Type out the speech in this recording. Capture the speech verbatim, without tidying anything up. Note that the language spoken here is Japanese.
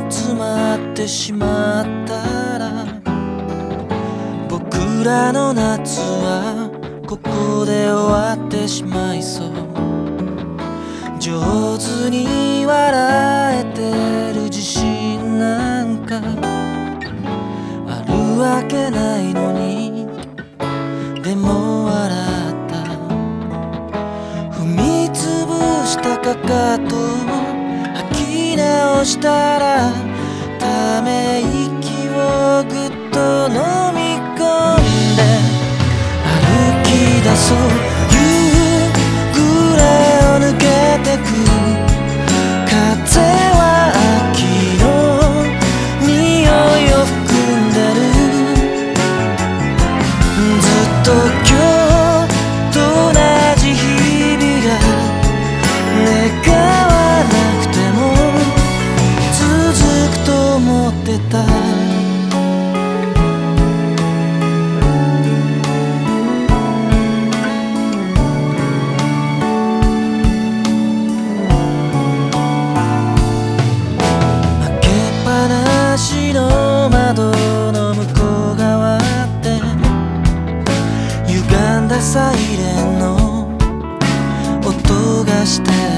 集まってしまったら、僕らの夏はここで終わってしまいそう。上手に笑えてる自信なんかあるわけないのに、でも笑った。踏みつぶしたかかと吐き直したら、ため息をぐっと飲み込んで歩き出そう。夕暮れを抜けてく風は秋の匂いを含んでる。ずっと今日と同じ日々が願わなくても続くと思ってた。の窓の向こう側って歪んだサイレンの音がして